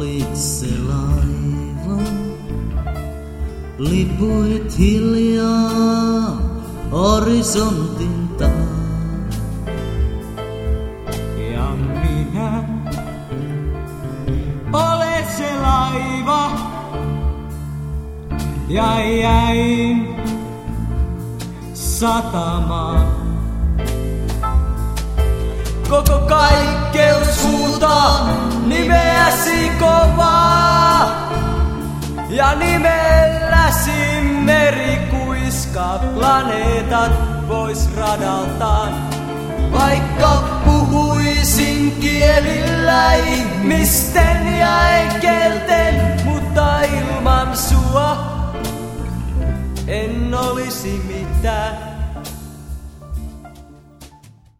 olit se laiva, lipuit hiljaa horisontin taa. Ja minä olen se laiva, ja jäin satamaan. Koko kaikkeus huutaa nimeäsi kovaa, ja nimelläsi meri kuiskaa planeetat pois radaltaan. Vaikka puhuisin kielillä ihmisten ja enkelten, mutta ilman sua en olisi mitään.